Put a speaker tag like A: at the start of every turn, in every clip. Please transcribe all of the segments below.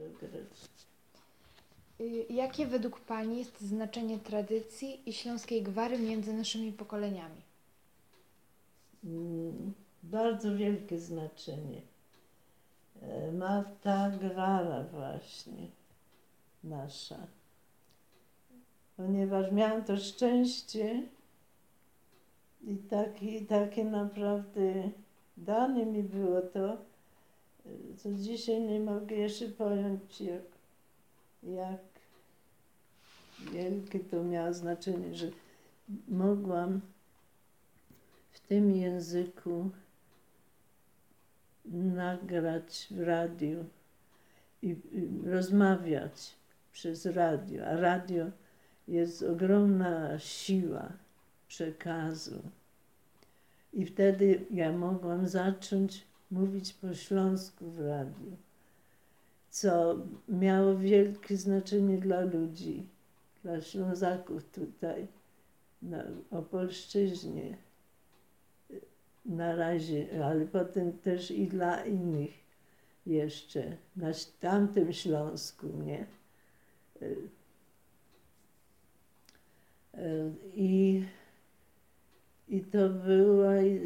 A: grać.
B: Jakie według Pani jest znaczenie tradycji i śląskiej gwary między naszymi pokoleniami?
A: Bardzo wielkie znaczenie ma ta gwara właśnie nasza. Ponieważ miałam to szczęście i takie naprawdę dane mi było to, co dzisiaj nie mogę jeszcze pojąć, jak wielkie to miało znaczenie, że mogłam w tym języku nagrać w radiu i rozmawiać przez radio, a radio jest ogromna siła przekazu. I wtedy ja mogłam zacząć mówić po śląsku w radiu, co miało wielkie znaczenie dla ludzi, dla Ślązaków tutaj, na Opolszczyźnie na razie, ale potem też i dla innych jeszcze, na tamtym Śląsku, nie? I to było,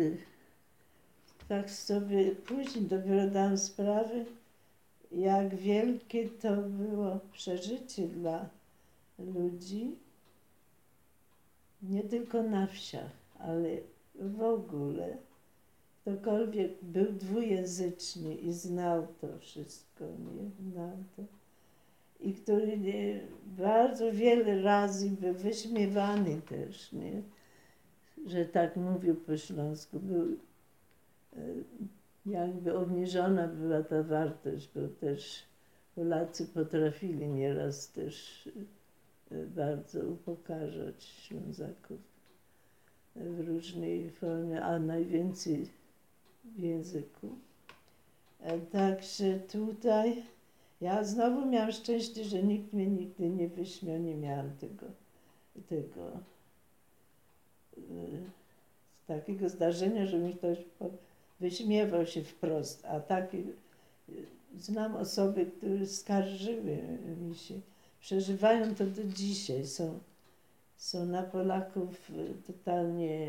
A: tak sobie później dopiero dałam sprawę, jak wielkie to było przeżycie dla ludzi, nie tylko na wsiach, ale w ogóle. Ktokolwiek był dwujęzyczny i znał to wszystko, nie? Znał to. I który bardzo wiele razy był wyśmiewany też, nie? Że tak mówił po śląsku. Był, jakby obniżona była ta wartość, bo też Polacy potrafili nieraz też bardzo upokarzać Ślązaków w różnej formie, a najwięcej w języku. Także tutaj ja znowu miałam szczęście, że nikt mnie nigdy nie wyśmiał, nie miałam takiego zdarzenia, że mi ktoś wyśmiewał się wprost, a takie znam osoby, które skarżyły mi się, przeżywają to do dzisiaj, są na Polaków totalnie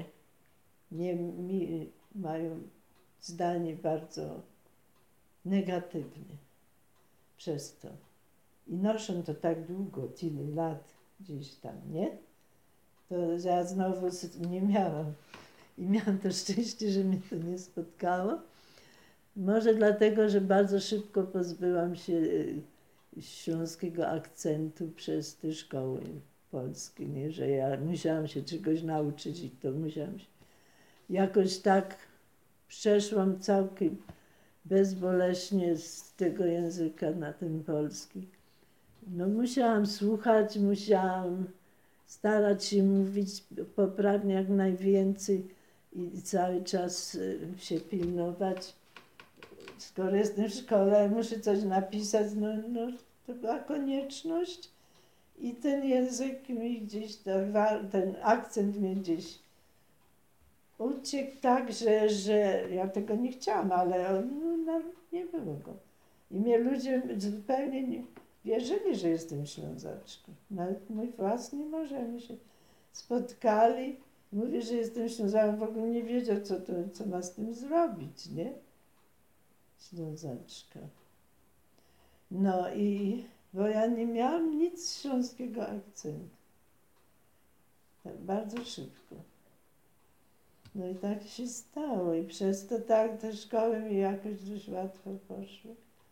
A: mają zdanie bardzo negatywne przez to. I noszą to tak długo, tyle lat gdzieś tam, nie? To ja znowu nie miałam. I miałam to szczęście, że mnie to nie spotkało. Może dlatego, że bardzo szybko pozbyłam się śląskiego akcentu przez te szkoły polskie, nie? Że ja musiałam się czegoś nauczyć i to musiałam się... Jakoś tak przeszłam całkiem bezboleśnie z tego języka na ten polski. No musiałam słuchać, musiałam starać się mówić poprawnie jak najwięcej i cały czas się pilnować. Skoro jestem w szkole, muszę coś napisać, no to była konieczność i ten język mi gdzieś, ten akcent mi gdzieś uciekł tak, że ja tego nie chciałam, ale nie było go. I mnie ludzie zupełnie nie wierzyli, że jestem Ślązaczką. Nawet mój własny mąż, my się spotkali, mówi, że jestem Ślązaczką, w ogóle nie wiedział, co ma z tym zrobić, nie? Ślązaczka. No i, bo ja nie miałam nic śląskiego akcentu. Tak bardzo szybko. No i tak się stało i przez to tak te szkoły mi jakoś dość łatwo poszły.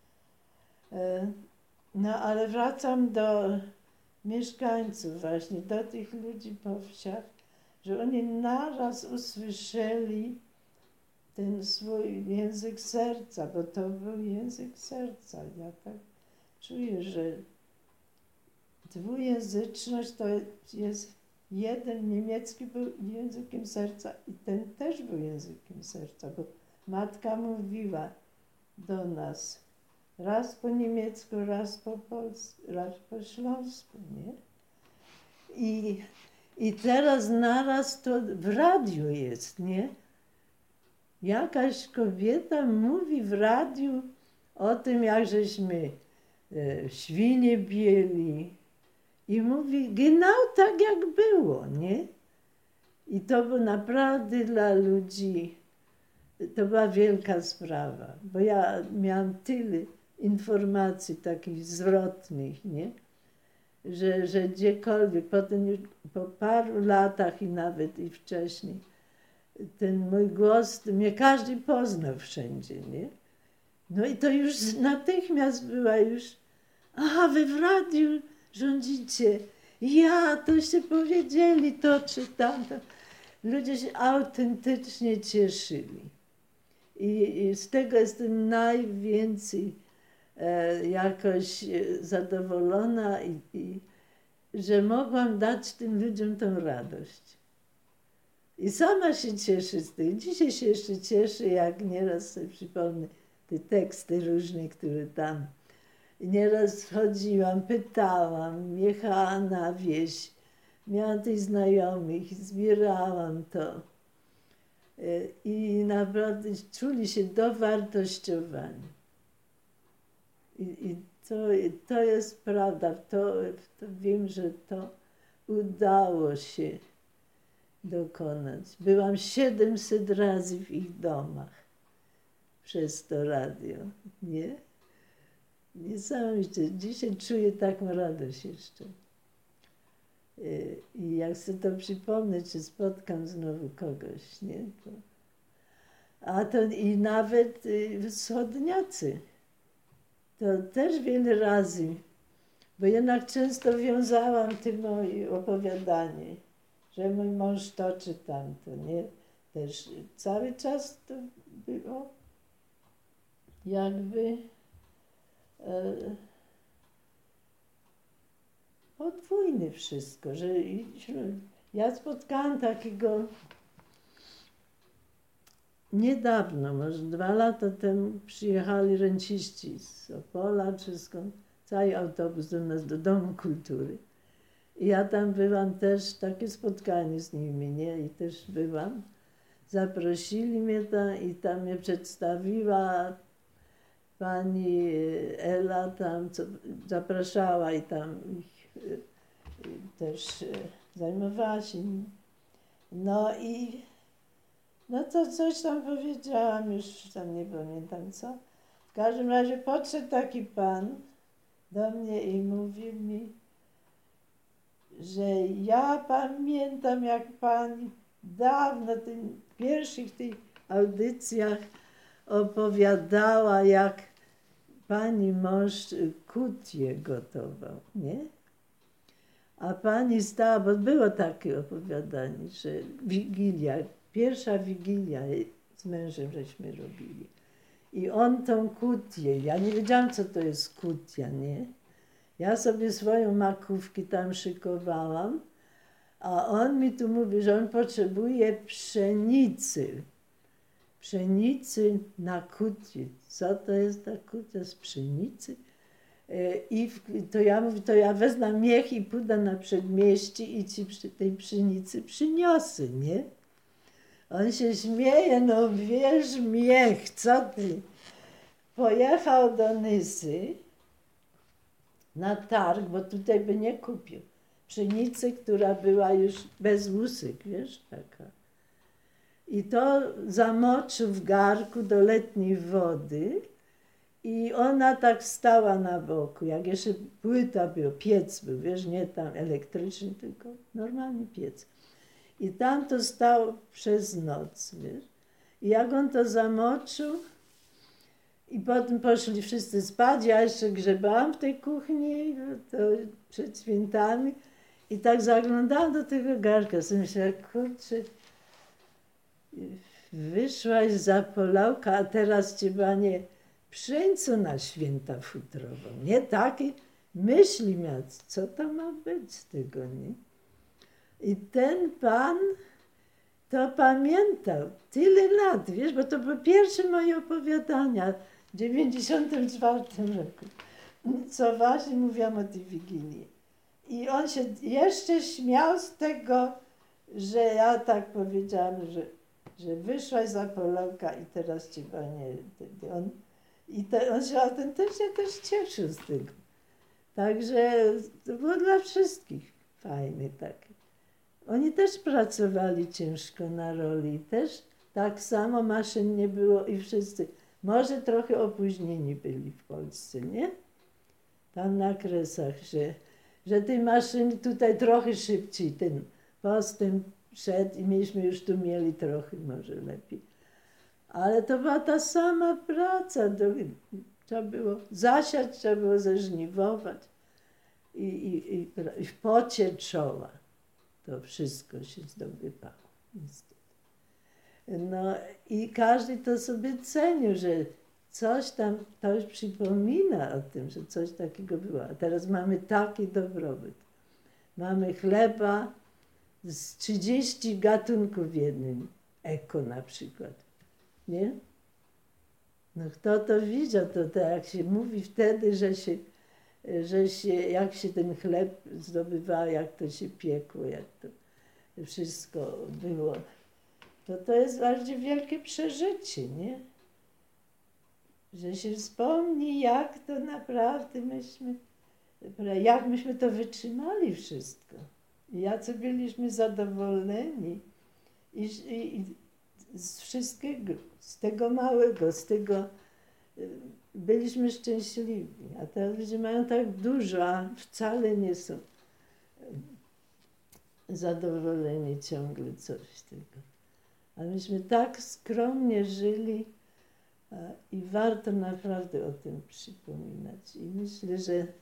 A: No ale wracam do mieszkańców właśnie, do tych ludzi po wsiach, że oni naraz usłyszeli ten swój język serca, bo to był język serca. Ja tak czuję, że dwujęzyczność to jest jeden niemiecki był językiem serca i ten też był językiem serca, bo matka mówiła do nas raz po niemiecku, raz po polsku, raz po śląsku, nie? I teraz naraz to w radiu jest, nie? Jakaś kobieta mówi w radiu o tym, jak żeśmy świnie bieli. I mówi, genau tak jak było, nie? I to było naprawdę dla ludzi, to była wielka sprawa, bo ja miałam tyle informacji takich zwrotnych, nie? Że gdziekolwiek, potem już po paru latach i nawet i wcześniej, ten mój głos, mnie każdy poznał wszędzie, nie? No i to już natychmiast była już, aha, wy w radiu rządzicie, ja, toście powiedzieli to czy tamto. Ludzie się autentycznie cieszyli. I z tego jestem najwięcej jakoś zadowolona i że mogłam dać tym ludziom tą radość. I sama się cieszę z tych. Dzisiaj się jeszcze cieszę, jak nieraz sobie przypomnę te teksty różne, które tam. I nieraz chodziłam, pytałam, jechałam na wieś, miałam tych znajomych, zbierałam to. I naprawdę czuli się dowartościowani. I to jest prawda, to wiem, że to udało się dokonać. Byłam 700 razy w ich domach przez to radio, nie? Niesamowicie. Dzisiaj czuję taką radość jeszcze. I jak sobie to przypomnę, czy spotkam znowu kogoś, nie? A to i nawet wschodniacy. To też wiele razy, bo jednak często wiązałam tym moje opowiadanie, że mój mąż to czy tamto, nie? Też cały czas to było jakby podwójne wszystko, że ja spotkałam takiego niedawno, może 2 lata temu przyjechali renciści z Opola czy skąd, cały autobus do nas, do Domu Kultury. I ja tam byłam też, takie spotkanie z nimi, nie? I też byłam. Zaprosili mnie tam i tam mnie przedstawiła pani Ela tam, co zapraszała i tam ich też zajmowała się nim. No to coś tam powiedziałam, już tam nie pamiętam co. W każdym razie podszedł taki pan do mnie i mówił mi, że ja pamiętam, jak pani dawno w tych pierwszych tych audycjach opowiadała, jak pani mąż kutię gotował, nie? A pani stała, bo było takie opowiadanie, że Wigilia, pierwsza Wigilia z mężem żeśmy robili. I on tą kutię, ja nie wiedziałam, co to jest kutia, nie? Ja sobie swoją makówkę tam szykowałam, a on mi tu mówi, że on potrzebuje pszenicy. Pszenicy na kutię. Co to jest ta kutia z pszenicy? I to ja mówię, to ja wezmę miech i pójdę na przedmieście i ci tej pszenicy przyniosę, nie? On się śmieje, no wiesz, miech, co ty? Pojechał do Nysy na targ, bo tutaj by nie kupił. Pszenicy, która była już bez łusek, wiesz, taka. I to zamoczył w garku do letniej wody i ona tak stała na boku, jak jeszcze płyta była, piec był, wiesz, nie tam elektryczny, tylko normalny piec. I tam to stało przez noc, wiesz. I jak on to zamoczył i potem poszli wszyscy spać, ja jeszcze grzebałam w tej kuchni to przed świętami i tak zaglądałam do tego garka, sobie myślałam, kurczę, wyszłaś za Polałka, a cię chyba nie pszeńcu na święta futrową, nie? Takie myśli miał, co to ma być z tego, nie? I ten pan to pamiętał tyle lat, wiesz, bo to były pierwsze moje opowiadania w 1994 roku, co właśnie mówiłam o tej Wigilii. I on się jeszcze śmiał z tego, że ja tak powiedziałam, że wyszłaś za Polaka i teraz cię panie. On się autentycznie też cieszył z tego. Także to było dla wszystkich fajne takie. Oni też pracowali ciężko na roli, też tak samo maszyn nie było i wszyscy. Może trochę opóźnieni byli w Polsce, nie? Tam na Kresach, że tej maszyny tutaj trochę szybciej ten postęp szedł i myśmy już tu mieli trochę może lepiej. Ale to była ta sama praca. Trzeba było zasiać, trzeba było zażniwować i w pocie czoła to wszystko się zdobywało. Niestety. No i każdy to sobie cenił, że coś tam, to już przypomina o tym, że coś takiego było. A teraz mamy taki dobrobyt. Mamy chleba z 30 gatunków w jednym. Eko na przykład. Nie? No kto to widział, to jak się mówi wtedy, że się, jak się ten chleb zdobywał, jak to się piekło, jak to wszystko było. To jest bardziej wielkie przeżycie, nie? Że się wspomni, jak to naprawdę jak myśmy to wytrzymali wszystko. I jacy byliśmy zadowoleni. I z wszystkiego, z tego małego, z tego byliśmy szczęśliwi. A teraz ludzie mają tak dużo, a wcale nie są zadowoleni ciągle coś z tego. A myśmy tak skromnie żyli i warto naprawdę o tym przypominać. I myślę,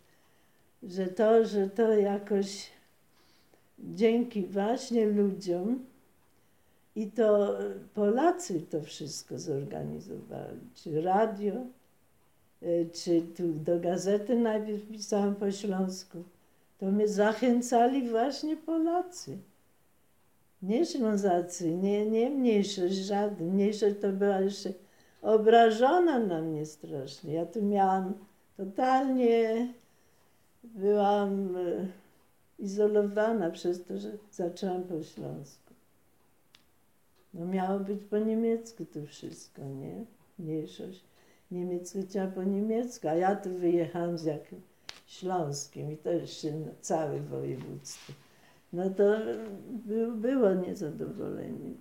A: że to jakoś dzięki właśnie ludziom i to Polacy to wszystko zorganizowali. Czy radio, czy tu do gazety najpierw pisałam po śląsku. To mnie zachęcali właśnie Polacy. Nie Ślązacy, nie mniejszość, żadna. Mniejszość to była jeszcze obrażona na mnie strasznie. Ja tu miałam totalnie, byłam izolowana przez to, że zaczęłam po śląsku. No miało być po niemiecku to wszystko, nie? Mniejszość niemiecka chciała po niemiecku, a ja tu wyjechałam z jakimś śląskim i to jeszcze całe województwo. No to było niezadowolenie.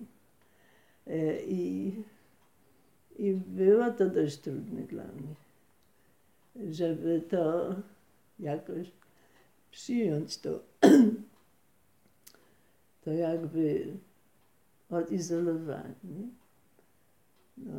A: I było to dość trudne dla mnie, żeby to jakoś przyjąć to jakby odizolowanie. No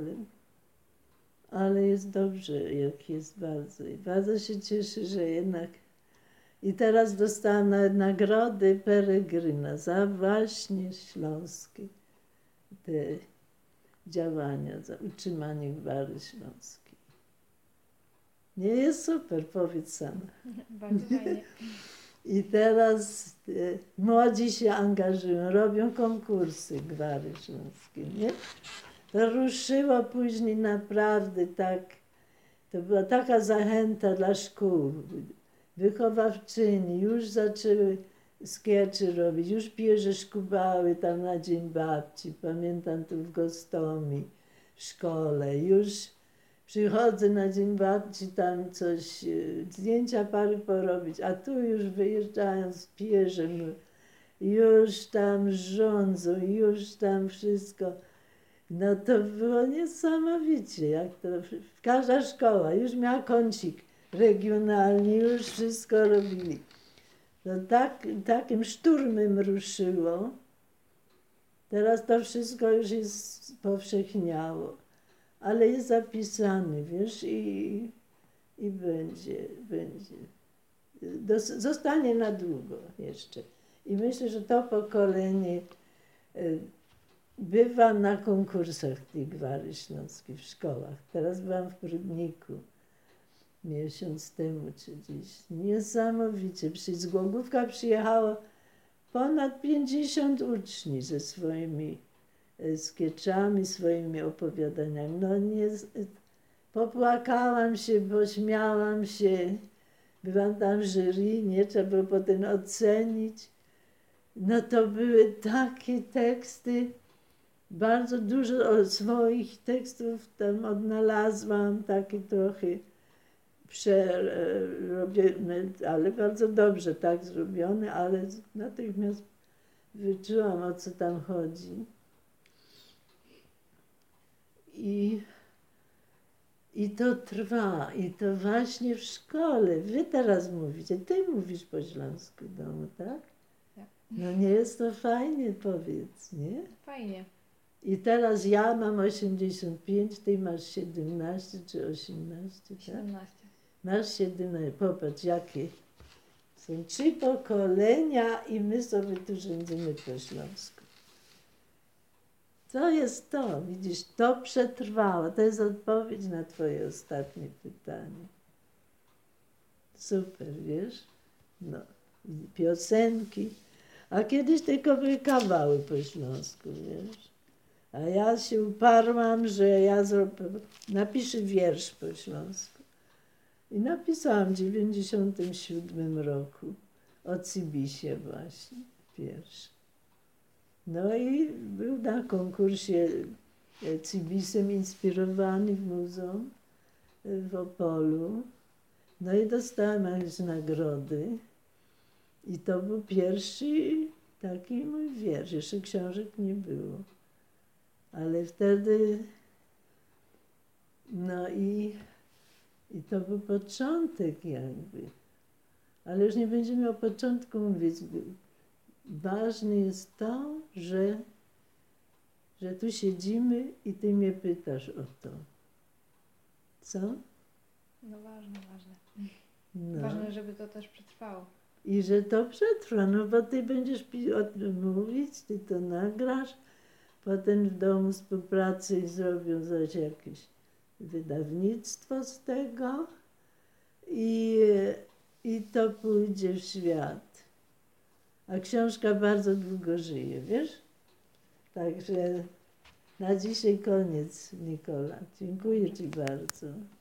A: ale jest dobrze, jak jest bardzo. I bardzo się cieszę, że jednak. I teraz dostałam nawet nagrodę Peregryna za właśnie śląskie te działania, za utrzymanie gwary śląskiej. Nie jest super, powiedz sama.
B: Bardzo fajnie.
A: I teraz młodzi się angażują, robią konkursy gwary śląskiej, nie? To ruszyło później naprawdę tak, to była taka zachęta dla szkół. Wychowawczyni już zaczęły skieczy robić, już pierze szkubały tam na Dzień Babci, pamiętam tu w Gostomi, w szkole, już przychodzę na Dzień Babci tam coś, zdjęcia pary porobić, a tu już wyjeżdżają z pierzem, już tam rządzą, już tam wszystko. No to było niesamowicie, jak to każda szkoła już miała kącik regionalny, już wszystko robili. To takim szturmem ruszyło. Teraz to wszystko już jest powszechniało, ale jest zapisane, wiesz, i będzie. Zostanie na długo jeszcze. I myślę, że to pokolenie bywa na konkursach tej gwary śląskiej w szkołach. Teraz byłam w Prudniku miesiąc temu czy gdzieś. Niesamowicie. Z Głogówka przyjechało ponad 50 uczniów ze swoimi skieczami, swoimi opowiadaniami. No nie, popłakałam się, bo śmiałam się. Byłam tam w jury, nie trzeba było potem ocenić. No to były takie teksty. Bardzo dużo swoich tekstów tam odnalazłam, takie trochę przerobione, ale bardzo dobrze tak zrobione, ale natychmiast wyczułam, o co tam chodzi. I to trwa, i to właśnie w szkole. Wy teraz mówicie, ty mówisz po śląsku w domu, tak?
B: Tak.
A: No nie jest to fajnie, powiedz, nie?
B: Fajnie.
A: I teraz ja mam 85, ty masz 17 czy 18, tak?
B: 17.
A: Masz 17, popatrz jakie. Są 3 pokolenia i my sobie tu rządzimy po śląsku. To jest to, widzisz, to przetrwało. To jest odpowiedź na twoje ostatnie pytanie. Super, wiesz? No, i piosenki. A kiedyś tylko były kawały po śląsku, wiesz? A ja się uparłam, że ja napiszę wiersz po śląsku. I napisałam w 97 roku o Cybisie właśnie wiersz. No i był na konkursie Cybisem inspirowany w muzeum w Opolu. No i dostałem jakieś nagrody. I to był pierwszy taki mój wiersz. Jeszcze książek nie było. Ale wtedy, no i to był początek jakby. Ale już nie będziemy o początku mówić. Ważne jest to, że tu siedzimy i ty mnie pytasz o to. Co?
B: No ważne, ważne.
A: No.
B: Ważne, żeby to też przetrwało.
A: I że to przetrwa, no bo ty będziesz o tym mówić, ty to nagrasz, potem w domu współpracy i zrobią zaś jakieś wydawnictwo z tego i to pójdzie w świat. A książka bardzo długo żyje, wiesz? Także na dzisiaj koniec, Nikola. Dziękuję ci bardzo.